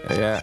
Yeah.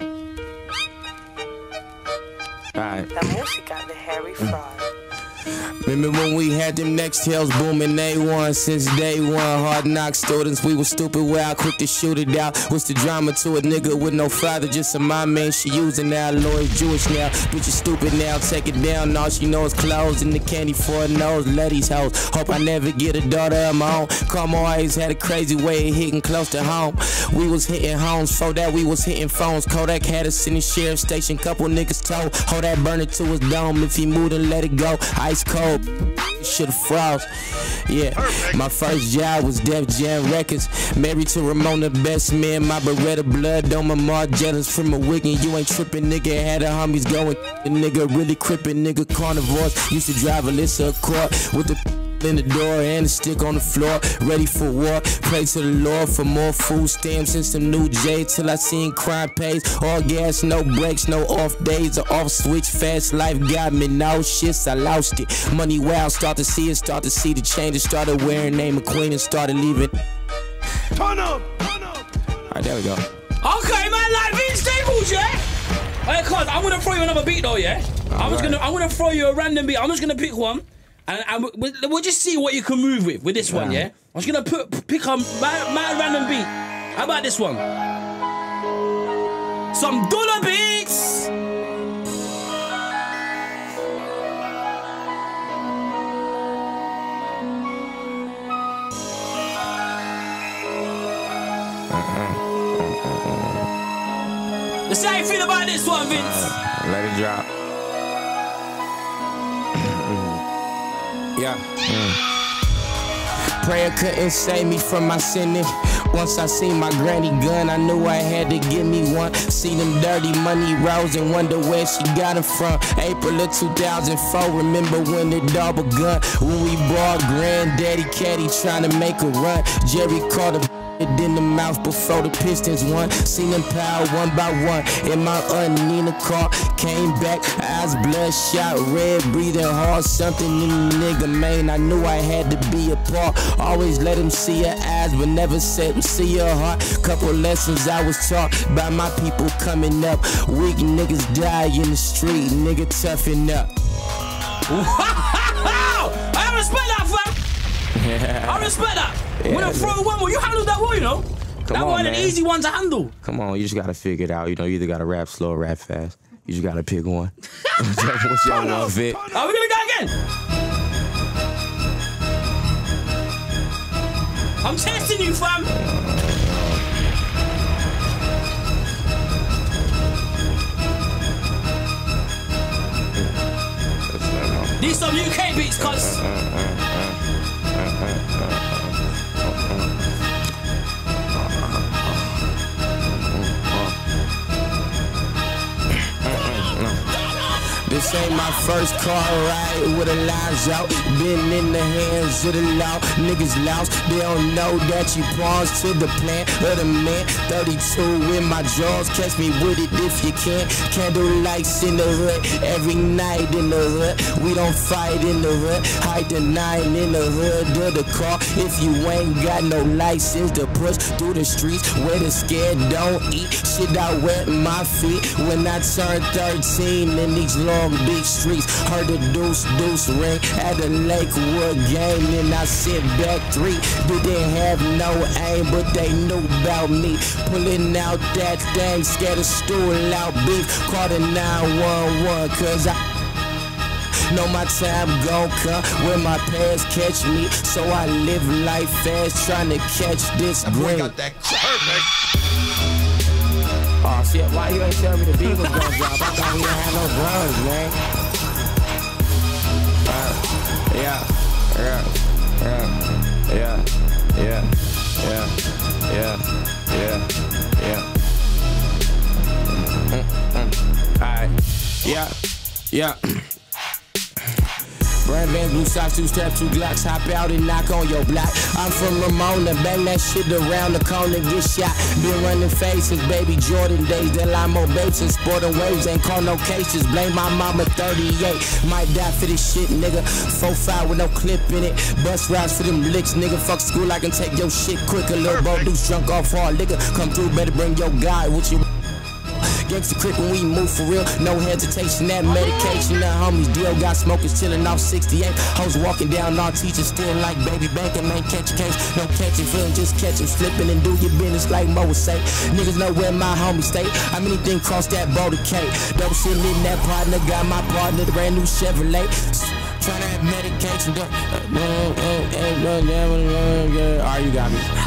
Alright. La música de Harry Fraud. Remember when we had them Nextels booming A1 since day one? Hard knock students, we was stupid, well quick to shoot it out. What's the drama to a nigga with no father? Just a mom man she using now. Lloyd's Jewish now, bitch you stupid now. Take it down, all she knows clothes and the candy for her nose. Let these hoes, hope I never get a daughter of my own. Come always had a crazy way of hitting close to home. We was hitting homes, for that we was hitting phones. Kodak had us in the sheriff station, couple niggas told. Hold that burner to his dome, if he moved and let it go. Ice cold. Should've froze. Yeah, perfect. My first job was Def Jam Records. Married to Ramona, best man. My Beretta blood on my Margielas from a Wigan. You ain't trippin', nigga. Had the homies going. The nigga really crippin', nigga. Carnivores. Used to drive Alyssa Accord with the in the door and a stick on the floor, ready for war. Pray to the Lord for more food stamps and some new J till I seen crime pays. All gas, no breaks, no off days, or off switch. Fast life got me, no shits, I lost it. Money wild, start to see the changes. Started wearing name of Queen and started leaving. Turn up. Alright, there we go. Okay, man, like Vince Staples, yeah? Hey, cuz, I'm gonna throw you another beat though, yeah? I'm gonna throw you a random beat. I'm just gonna pick one. And we'll just see what you can move with this one, yeah? I'm just gonna pick up my random beat. How about this one? Some dollar beats! Let's see how you feel about this one, Vince. Let it drop. Yeah. Prayer couldn't save me from my sinning. Once I seen my granny gun, I knew I had to give me one. See them dirty money rolls and wonder where she got them from. April of 2004, remember when it all begun. When we bought Granddaddy Caddy trying to make a run. Jerry caught a in the mouth before the Pistons won. Seen them pile one by one in my Nina car. Came back, eyes bloodshot, red, breathing hard. Something in the nigga, man, I knew I had to be a part. Always let him see your eyes, but never said him see your heart. Couple lessons I was taught by my people coming up. Weak niggas die in the street, nigga toughen up. I respect that, fam. I respect that. Yeah, when I throw one more, you handled that well, you know. That one an easy one to handle. Come on, you just gotta figure it out. You know, you either gotta rap slow or rap fast. You just gotta pick one. What's your one fit? Are we gonna go again? I'm testing you, fam. These some UK beats, cuz. This ain't my first car ride with a lines out. Been in the hands of the law. Niggas lost, they don't know that you pause to the plan of the man. 32 in my jaws, catch me with it if you can. Candle lights in the hood, every night in the hood. We don't fight in the hood, hide the 9 in the hood of the car. If you ain't got no license to push through the streets where the scared don't eat. Shit, I wet my feet when I turned 13 in these long Beach streets. Heard the deuce ring at the Lakewood game. And I sit back 3. Didn't have no aim, but they knew about me. Pulling out that thing, scared of stool out beef. Called a 911, cause I know my time gon' come when my past catch me. So I live life fast, trying to catch this green. Got that perfect. Oh shit, why you ain't tell me the beat was gonna drop? I thought we didn't have no drums, man. Alright, yeah. Brand Vans, blue socks, 2 straps, 2 Glocks. Hop out and knock on your block. I'm from Ramona, bang that shit around the corner, get shot. Been running faces, baby Jordan days. That Limo Bates and sporting waves, ain't call no cases. Blame my mama 38, might die for this shit, nigga. 4-5 with no clip in it. Bus rides for them licks, nigga. Fuck school, I can take your shit quicker. Little bro deuce drunk off hard liquor. Come through, better bring your guy with you. Gangsta crip when we move for real. No hesitation, that medication. The homies deal got smokers chillin' off 68. Hoes walking down, all teachers still like baby banking. Ain't catch a case, no catching feeling, just catch him slipping and do your business like Mo would say. Niggas know where my homies stay. How many things cross that Boulder K? Double shit in that partner, got my partner, the brand new Chevrolet. Tryna have medication. Alright, you got me.